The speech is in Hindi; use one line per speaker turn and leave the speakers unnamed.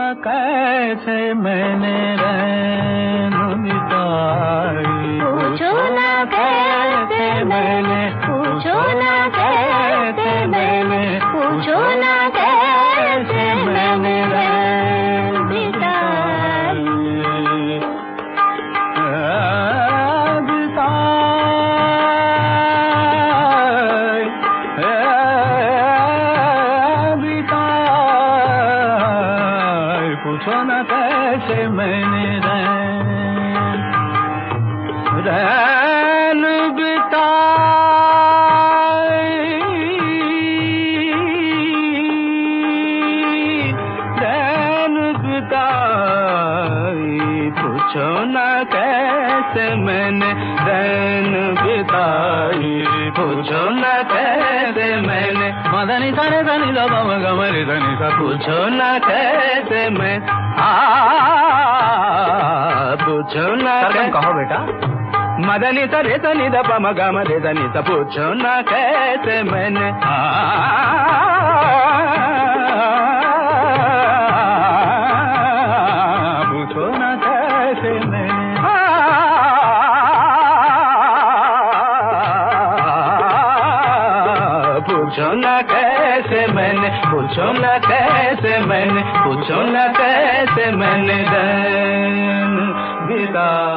कैसे मैंने रैन बिताई,
पूछो ना कैसे मैंने, पूछो ना कैसे मैंने, पूछो ना कैसे मैंने रैन बिताई।
पूछो ना कैसे मैंने रैन बिताई, पूछो ना कैसे मैंने रैन बिताई, पूछो ना कैसे मैंने मदनी सारे धनी दबा गमरी धनी सा, पूछो ना कैसे मैं पूछो ना
कहो बेटा।
मदनी सरे धनी दबा मगा मरे धनी सा, पूछो ना कैसे मैंने पूछो ना कैसे मैंने पूछो ना कैसे मैंने, पूछो ना कैसे मैंने, पूछो ना कैसे मैंने रैन बिताई।